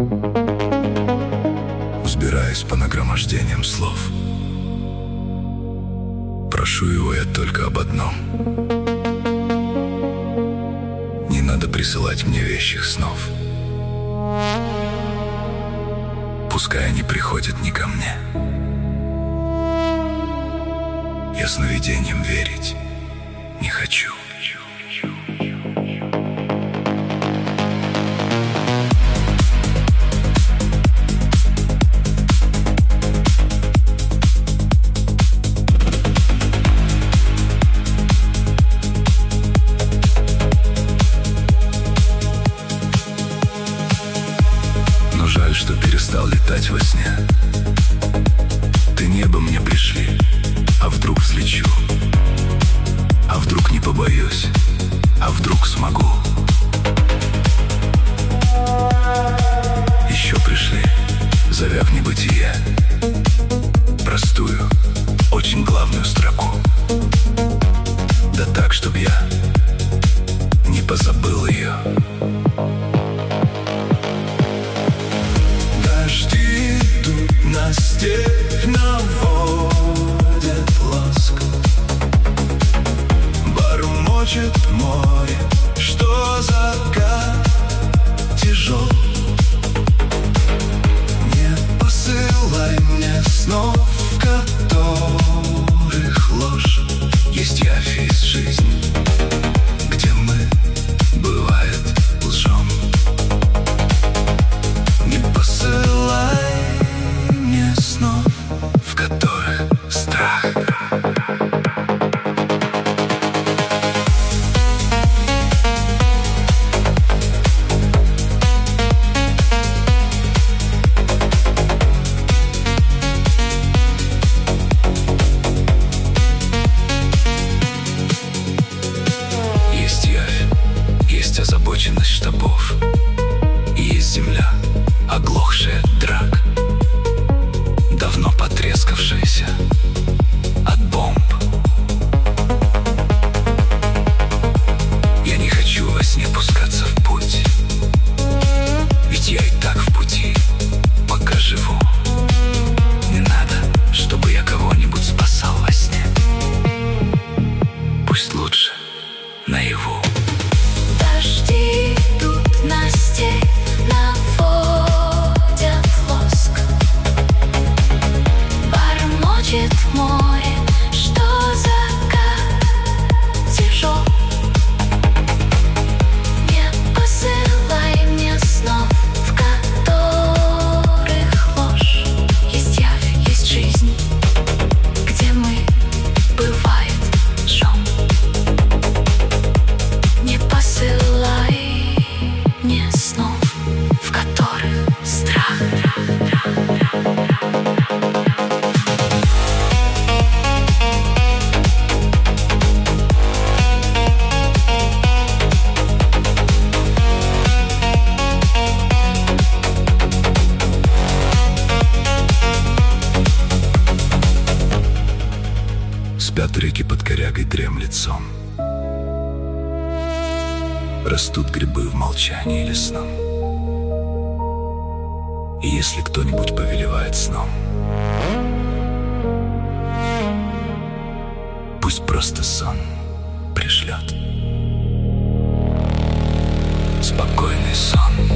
Взбираюсь по нагромождениям слов. Прошу его я только об одном: не надо присылать мне вещих снов. Пускай они приходят не ко мне. Я сновидениям верить не хочу. Но жаль, что перестал летать во сне. Ты небо мне пришли, а вдруг взлечу, а вдруг не побоюсь, а вдруг смогу. Еще пришли, зовя в небытие, простую, очень главную строку. Да так, чтоб я не позабыл ее. Дожди идут на степь, наводят ласк. Бормочет море, что закат тяжел. Не посылай мне снов, в которых ложь. Есть явь, есть жизнь, где мы, бывает, лжем. Не посылай мне снов, в которых страх. Есть явь, есть озабоченность штабов, и есть земля, оглохшая от драк, давно потрескавшаяся от бомб. Я не хочу во сне пускаться в путь, ведь я и так в пути, пока живу. Не надо, чтобы я кого-нибудь спасал во сне. Пусть лучше наяву. Дожди идут на степь, наводят лоск. Бормочет море, что закат тяжел. Не посылай мне снов, в которых ложь. Есть явь, есть жизнь, где мы, бывает, жжем. Не посылай мне снов, в которых страх. Спят реки под корягой, дремлет сон. Растут грибы в молчании лесном. И если кто-нибудь повелевает сном, пусть просто сон пришлет. Спокойный сон.